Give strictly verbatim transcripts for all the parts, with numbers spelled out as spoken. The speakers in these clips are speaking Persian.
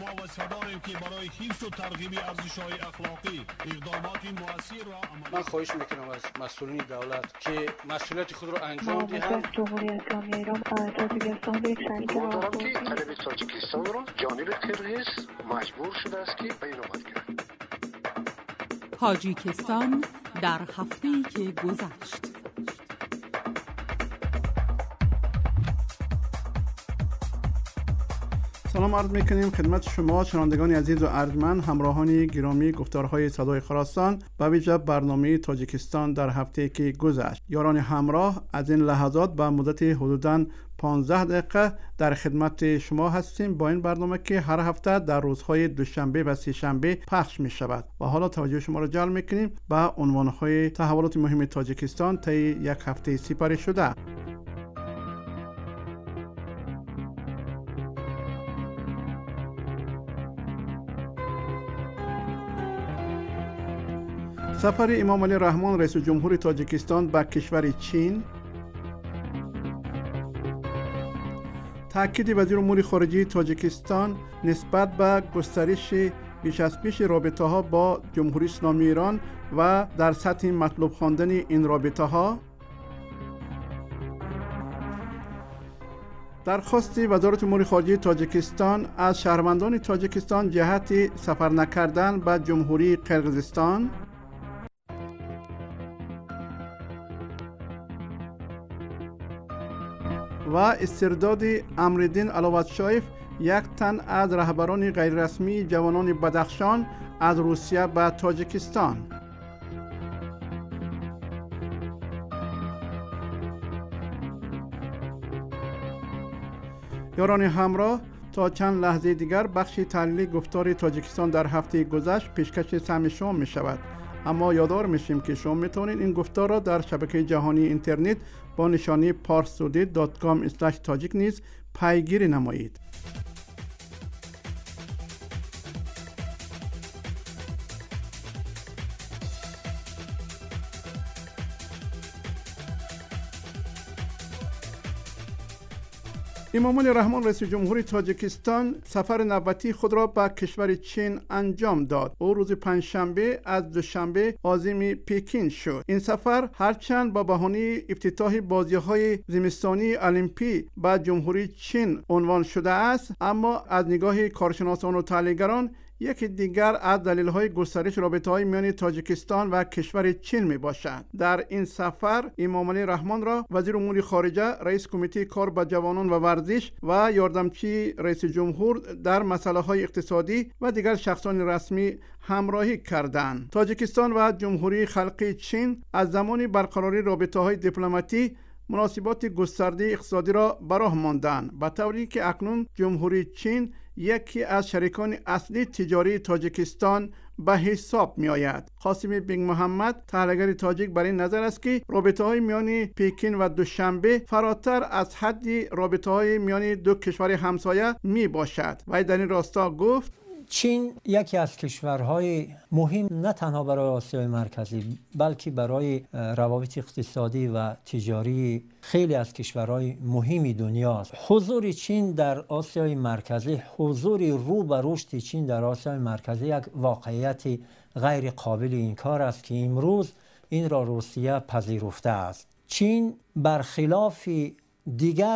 شما و صدایی که برای حفظ و ترغیب ارزش‌های اخلاقی اقدامات مؤثر را عمل. من خواهش میکنم از مسئولین دولت که مسئولیت خود را انجام دهند. جمهوری اسلامی ایران تاجیکستان به یک شریک دارم که طلب تاجیکستان را جانب قرقیز مجبور شده است که بینابت کند. تاجیکستان در هفته‌ای که گذشت. سلام عرض میکنیم خدمت شما شنوندگان عزیز و ارجمند، همراهان گرامی گفتارهای صدای خراسان به ویژه برنامه تاجیکستان در هفته که گذشت. یاران همراه، از این لحظات به مدت حدوداً پانزده دقیقه در خدمت شما هستیم با این برنامه که هر هفته در روزهای دوشنبه و سه‌شنبه پخش می شود. و حالا توجه شما را جلب میکنیم به عنوانهای تحولات مهم تاجیکستان طی یک هفته سپری شده. سفر امام علی رحمان رئیس جمهور تاجیکستان به کشور چین، تاکید وزیر امور خارجه تاجیکستان نسبت به گسترش بیش از پیش رابطه ها با جمهوری اسلامی ایران و در سطح مطلوب خواندن این رابطه ها، درخواست وزارت امور خارجه تاجیکستان از شهروندان تاجیکستان جهت سفر نکردن به جمهوری قرقیزستان، و استرداد امرالدین علاوتشایف، یک تن از رهبران غیررسمی جوانان بدخشان، از روسیه به تاجیکستان. یاران همراه، تا چند لحظه دیگر بخش تحلیلی گفتار تاجیکستان در هفته گذشت پیشکش سهم شما می شود. اما یادآور میشیم که شما میتونید این گفتار را در شبکه جهانی اینترنت با نشانی parstoday dot com slash tajik نیز پیگیری نمایید. امام علی رحمان رئیس جمهور تاجیکستان سفر نوبتی خود را به کشور چین انجام داد. او روز پنجشنبه از دوشنبه عازم پکین شد. این سفر هرچند با بهانه افتتاح بازی‌های زمستانی المپی به جمهوری چین عنوان شده است، اما از نگاه کارشناسان و تحلیلگران یکی دیگر از دلایل گسترش رابطه‌های میان تاجیکستان و کشور چین میباشد. در این سفر امام علی رحمان را وزیر امور خارجه، رئیس کمیته کار با جوانان و ورزش و یاردمچی رئیس جمهور در مسائل اقتصادی و دیگر شخصان رسمی همراهی کردند. تاجیکستان و جمهوری خلقی چین از زمان برقراری رابطه‌های دیپلماتی مناسبات گسترده اقتصادی را به راه ماندند، به طوری که اکنون جمهوری چین یکی از شریکان اصلی تجاری تاجیکستان به حساب می آید. قاسم بیگ محمد، تحلیلگر تاجیک، بر این نظر است که رابطه های میان پکین و دوشنبه فراتر از حد رابطه های میان دو کشور همسایه می باشد. و در این راستا گفت چین یکی از کشورهای مهم نه تنها برای آسیای مرکزی بلکه برای روابط اقتصادی و تجاری خیلی از کشورهای مهمی دنیا است. حضور چین در آسیای مرکزی، حضور رو به رشد چین در آسیای مرکزی یک واقعیت غیر قابل انکار است که امروز این را روسیه پذیرفته است. چین برخلاف دیگر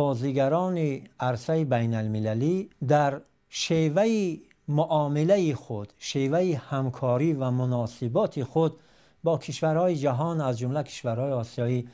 بازیگران عرصه بین المللی در شیوه معامله خود، شیوه همکاری و مناسبات خود با کشورهای جهان از جمله کشورهای آسیایی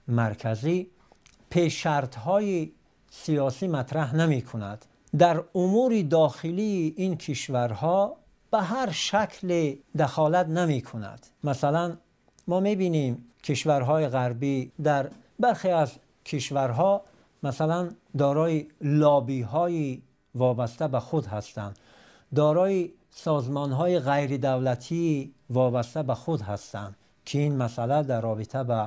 مرکزی پیش شرط‌های سیاسی مطرح نمی کند. در امور داخلی این کشورها به هر شکل دخالت نمی کند. مثلا ما می بینیم کشورهای غربی در برخی از کشورها مثلا دارای لابی‌های وابسته به خود هستند، دارای سازمان‌های غیر دولتی وابسته به خود هستند که این مسئله در رابطه با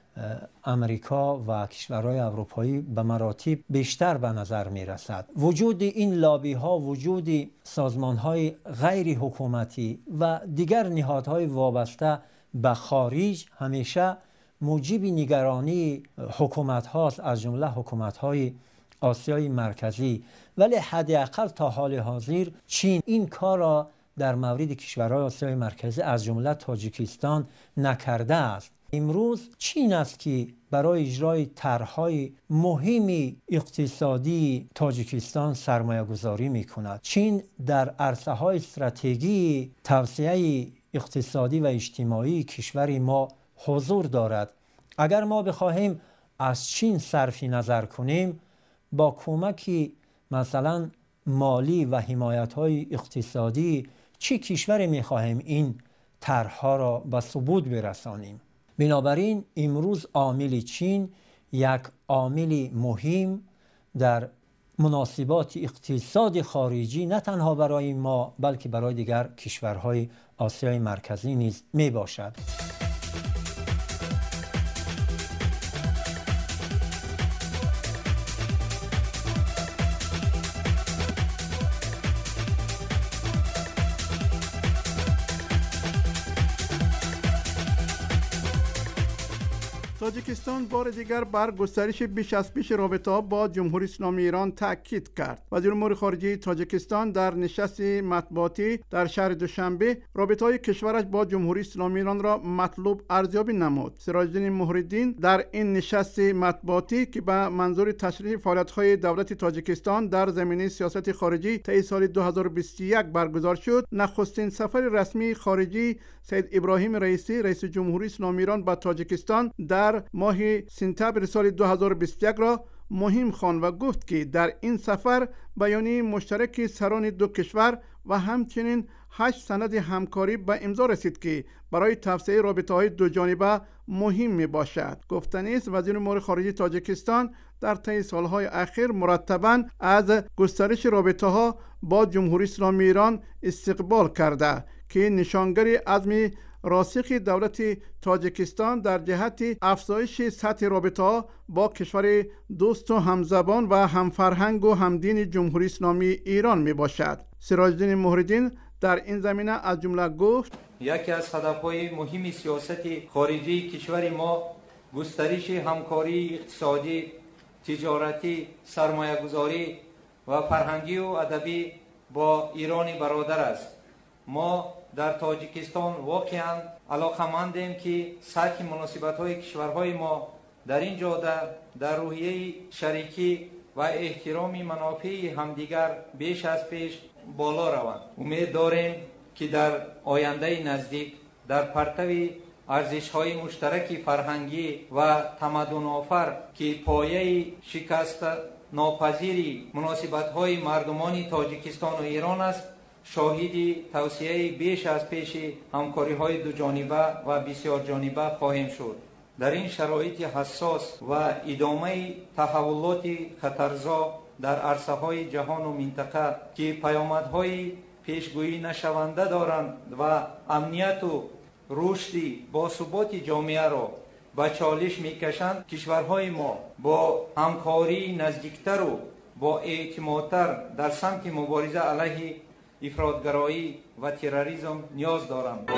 امریکا و کشورهای اروپایی به مراتب بیشتر به نظر می رسد. وجود این لابی ها، وجود سازمان های غیر حکومتی و دیگر نهادهای وابسته به خارج همیشه موجب نگرانی حکومت هاست، از جمله حکومت های آسیای مرکزی، ولی حداقل تا حال حاضر چین این کار را در مورد کشورهای آسیای مرکزی از جمله تاجیکستان نکرده است. امروز چین است که برای اجرای طرح‌های مهم اقتصادی تاجیکستان سرمایه گذاری می کند. چین در عرصه‌های استراتژی توسعه اقتصادی و اجتماعی کشور ما حضور دارد. اگر ما بخواهیم از چین صرف نظر کنیم، با کمک مثلا مالی و حمایت‌های اقتصادی چه کشوری می‌خواهیم این طرح‌ها را به ثبوت برسانیم؟ بنابراین امروز عامل چین یک عامل مهم در مناسبات اقتصاد خارجی نه تنها برای ما بلکه برای دیگر کشورهای آسیای مرکزی نیز می باشد. تاجیکستان بار دیگر بر گسترش بیش از پیش رابطه‌ها با جمهوری اسلامی ایران تاکید کرد. وزیر امور خارجه تاجیکستان در نشست مطبوعاتی در شهر دوشنبه رابطه‌های کشورش با جمهوری اسلامی ایران را مطلوب ارزیابی نمود. سراج‌الدین محی‌الدین در این نشست مطبوعاتی که به منظور تشریح فعالیت‌های دولت تاجیکستان در زمینه سیاست خارجی طی سال دو هزار و بیست و یک برگزار شد، نخستین سفر رسمی خارجی سید ابراهیم رئیسی رئیس جمهوری اسلامی ایران به تاجیکستان در ماه سپتامبر سال دو هزار و بیست و یک را مهم خواند و گفت که در این سفر بیانیه مشترک سران دو کشور و همچنین هشت سند همکاری به امضا رسید که برای توسعه رابطه‌های دو جانبه مهم می باشد. گفتنی است وزیر امور خارجه تاجیکستان در طی سالهای اخیر مرتباً از گسترش رابطه‌ها با جمهوری اسلامی ایران استقبال کرده که نشانگر عزم راسخ دولت تاجیکستان در جهت افزایش سطح رابطه‌ها با کشور دوست و همزبان و همفرهنگ و همدین جمهوری اسلامی ایران می باشد. سراج‌الدین محی‌الدین در این زمینه از جمله گفت: یکی از هدف‌های مهم سیاست خارجی کشور ما گسترش همکاری اقتصادی، تجارتی، سرمایه‌گذاری و فرهنگی و ادبی با ایران برادر است. ما در تاجیکستان واقعاً علاقه‌مندیم که سطح مناسبت‌های کشورهای ما در این جاده در روحیه شریکی و احترام منافع همدیگر بیش از پیش بالا روند. امید داریم که در آینده نزدیک در پرتو ارزش‌های مشترک فرهنگی و تمدن‌آفر که پایه شکست ناپذیر مناسبت‌های مردمان تاجیکستان و ایران است، شاهد توسعه بیش از پیش همکاری‌های دو جانبه و بسیار جانبه خواهیم شد. در این شرایط حساس و ادامه تحولات خطرزا در عرصه‌های جهان و منطقه که پیامدهای پیشگویی نشونده دارند و امنیت و رشد باثبات جامعه را به چالش می‌کشند، کشورهای ما با همکاری نزدیکتر و با اعتمادتر در سمت مبارزه علیه افراطگرایی و تروریسم نیاز دارند.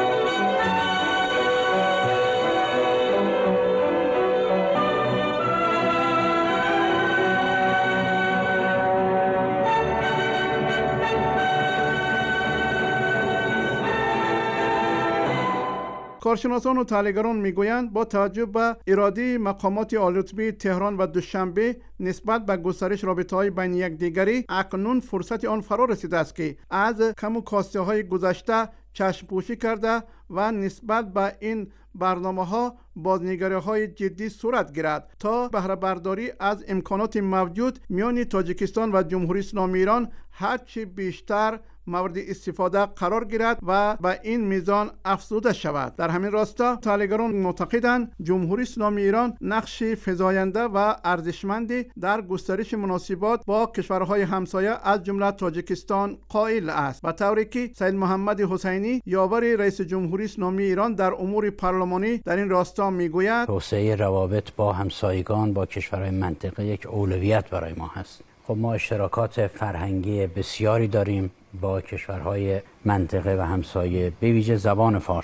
کارشناسان و تحلیلگران میگویند با توجه به اراده مقامات عالی‌رتبه تهران و دوشنبه نسبت به گسترش رابطه‌های بین یکدیگری، اکنون فرصت آن فرا رسیده است که از کم و کاستی‌های گذشته چشم پوشی کرده و نسبت به این برنامه‌ها بازنگری‌های جدی صورت گیرد تا بهره برداری از امکانات موجود میان تاجیکستان و جمهوری اسلامی ایران هرچی بیشتر مورد استفاده قرار گیرد و به این میزان افزوده شود. در همین راستا تحلیلگران معتقدند جمهوری اسلامی ایران نقش فزاینده و ارزشمندی در گسترش مناسبات با کشورهای همسایه از جمله تاجیکستان قائل است، به طوری که سید محمد حسینی یاور رئیس جمهوری اسلامی ایران در امور پارلمانی در این راستا میگوید توسعه روابط با همسایگان با کشورهای منطقه یک اولویت برای ما هست. خب ما اشتراکات فرهنگی بسیاری داریم با کشورهای منطقه و همسایه، به ویژه زبان فارسی.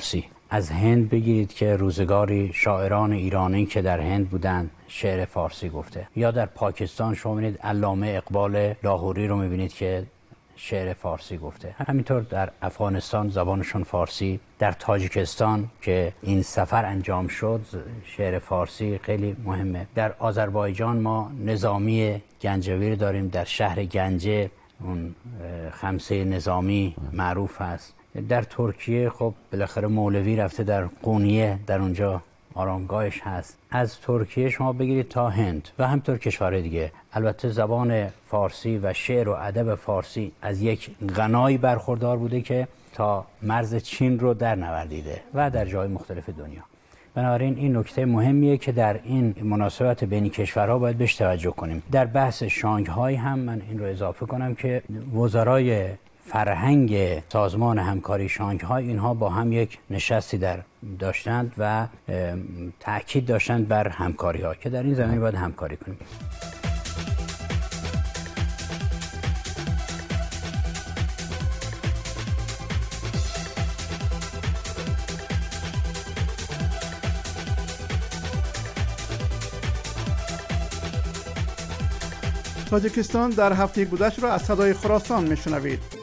از هند بگیرید که روزگاری شاعران ایرانی که در هند بودند شعر فارسی گفته، یا در پاکستان شما می‌بینید علامه اقبال لاهوری رو می‌بینید که شعر فارسی گفته. همینطور در افغانستان زبانشون فارسی، در تاجیکستان که این سفر انجام شد شعر فارسی خیلی مهمه. در آذربایجان ما نظامی گنجوی داریم، در شهر گنجه اون خمسه نظامی معروف است. در ترکیه خب بالاخره مولوی رفته در قونیه، در اونجا آرامگاهش هست. از ترکیه شما بگیرید تا هند و همینطور کشورهای دیگه. البته زبان فارسی و شعر و ادب فارسی از یک غنایی برخوردار بوده که تا مرز چین رو در نوردیده و در جای مختلف دنیا. بنابراین این نکته مهمیه که در این مناسبت بین کشورها باید بهش توجه کنیم. در بحث شانگهای هم من این رو اضافه کنم که وزرای فرهنگ سازمان همکاری شانگهای اینها با هم یک نشستی در داشتند و تأکید داشتند بر همکاری ها که در این زمینه باید همکاری کنیم. تاجیکستان در هفته گذشته را از صدای خراسان میشنوید.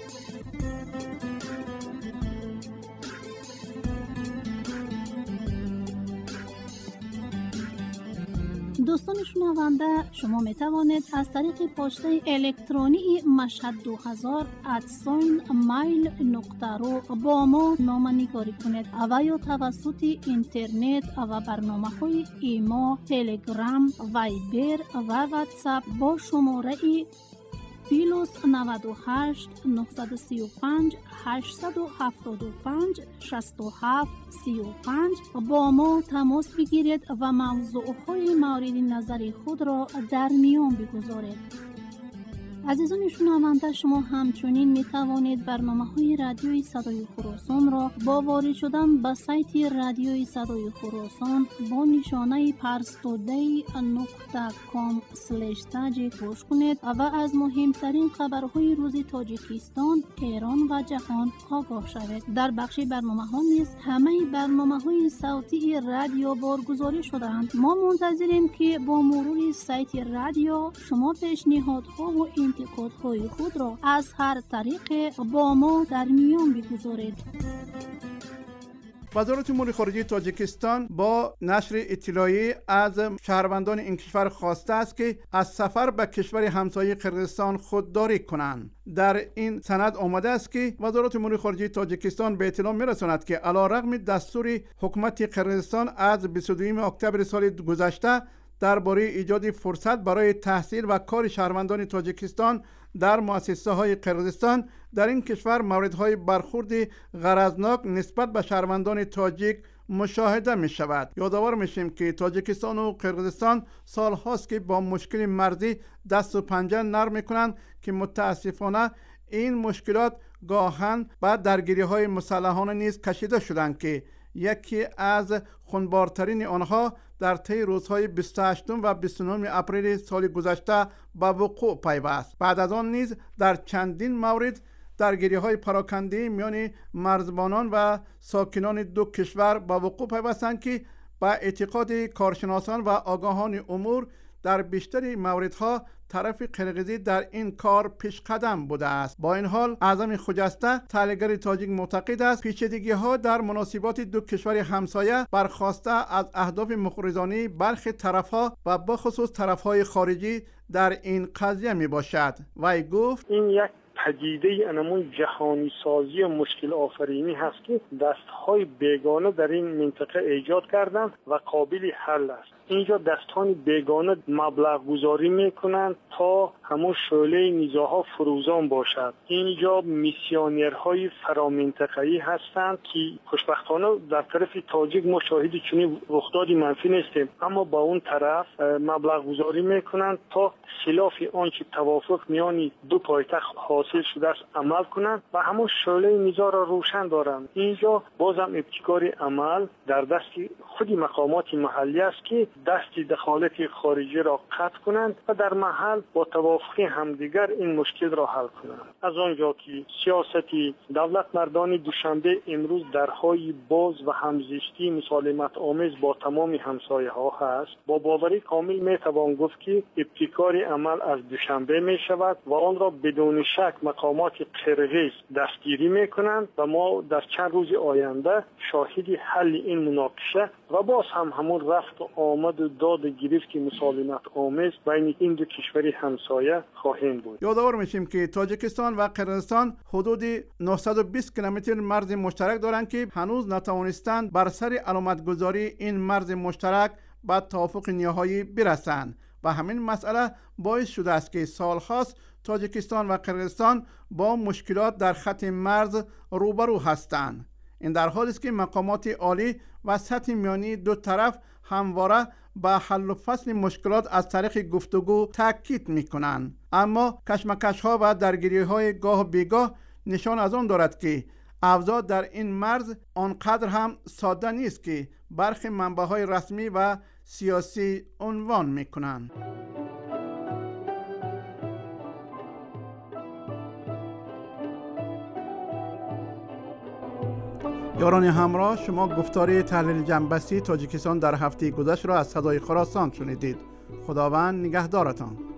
دوستان شنونده، شما می توانید از طریق پسته الکترونی مشهد دو هزار ات مایل نقطه رو با ما نامه‌نگاری کنید و یا توسط اینترنت و برنامه های ایما، تلگرام، وایبر و واتساپ با شماره پلاس نود و هشت نهصد و سی و پنج هشتصد و هفتاد و پنج شصت و هفت سی و پنج با ما تماس بگیرید و موضوعهای مورد نظر خود را در میان بگذارید. عزیزان شنونده، شما همچنین می توانید برنامه‌های رادیوی صدای خراسان را با وارد شدن به سایت رادیوی صدای خراسان با نشانه پرستودی نقطه کام اسلش تاجیک گوش کنید و از مهمترین خبرهای روز تاجیکستان، ایران و جهان آگاه شوید. در بخش برنامه‌ها نیز همه برنامه‌های صوتی رادیو بارگذاری شده‌اند. ما منتظریم که با مرور سایت رادیو شما پیشنهادها و انتقادهای خود را از هر طریق با ما در میان بگذارید. وزارت امور خارجه تاجیکستان با نشر اطلاعیه از شهروندان این کشور خواسته است که از سفر به کشور همسایه قرقیزستان خودداری کنند. در این سند آمده است که وزارت امور خارجه تاجیکستان به اطلاع می‌رساند که علیرغم دستور حکومت قرقیزستان از بیست و دوم اکتبر سال گذشته درباره ایجاد فرصت برای تحصیل و کار شهروندان تاجیکستان در مؤسسه‌های قرقیزستان، در این کشور موردهای برخورد غرضناک نسبت به شهروندان تاجیک مشاهده می شود. یادآور میشیم که تاجیکستان و قرقیزستان سال هاست که با مشکل مرزی دست و پنجه نرم میکنند که متاسفانه این مشکلات گاهن بعد درگیری های مسلحانه نیز کشیده شدند که یکی از خونبارترین آنها در طی روزهای بیست و هشتم و بیست و نهم اپریل سال گذشته به وقوع پیوست. بعد از آن نیز در چندین مورد درگیری های پراکنده میان مرزبانان و ساکنان دو کشور به وقوع پیوستند که با اعتقاد کارشناسان و آگاهان امور در بیشتر موردها طرف قرقیزی در این کار پیش قدم بوده است. با این حال اعظم خجسته تحلیلگر تاجیک معتقد است پیچیدگی ها در مناسبات دو کشور همسایه برخواسته از اهداف مخرزانه برخی طرف ها و بخصوص طرف های خارجی در این قضیه می باشد. وی گفت این یک پدیده انمون جهانی سازی و مشکل آفرینی هست که دستهای بیگانه در این منطقه ایجاد کردن و قابل حل است. اینجا دستان بیگانه مبلغ گذاری میکنند تا همون شعله نیزاها فروزان باشد. اینجا میسیونرهای فرامنطقه‌ای هستند که خوشبختانه در طرف تاجیک ما شاهد چنین رخدادی منفی نیستیم، اما با اون طرف مبلغ گذاری میکنند تا خلاف آنچه توافق میان دو پایتخت حاصل شده است عمل کنند و همون شعله نیزا را روشن دارند. اینجا بازم ابتکار عمل در دست خود مقامات محلی است که دست دخالت خارجی را قطع کنند و در محل با توافق همدیگر این مشکل را حل کنند. از آنجا که سیاست دولت مردان دوشنبه امروز درهای باز و همزیستی مسالمت آمیز با تمام همسایه ها هست، با باوری کامل می توان گفت که ابتکار عمل از دوشنبه می شود و آن را بدون شک مقامات قرغیز دستگیری می کنند و ما در چند روز آینده شاهد حل این مناقشه و باز هم همون رفت و آمد و داد گریفت که مسالمت آمیز بین این دو کشور همسایه خواهیم بود. یادآور میشیم که تاجیکستان و قرغیزستان حدود نهصد و بیست کیلومتر مرز مشترک دارند که هنوز نتوانستند بر سر علامتگذاری این مرز مشترک به توافق نهایی برسند و همین مسئله باعث شده است که سالهاست تاجیکستان و قرغیزستان با مشکلات در خط مرز روبرو هستند. این در حالی است که مقامات عالی و سطح میانی دو طرف همواره به حل و فصل مشکلات از طریق گفتگو تاکید میکنند، اما کشمکش‌ها و درگیری‌های گاه بیگاه نشان از آن دارد که اوضاع در این مرز آنقدر هم ساده نیست که برخی منبع‌های رسمی و سیاسی عنوان میکنند. یاران همراه، شما گفتار تحلیل جنبستی تاجیکستان در هفته گذشته را از صدای خراسان شنیدید. خداوند نگهدارتان.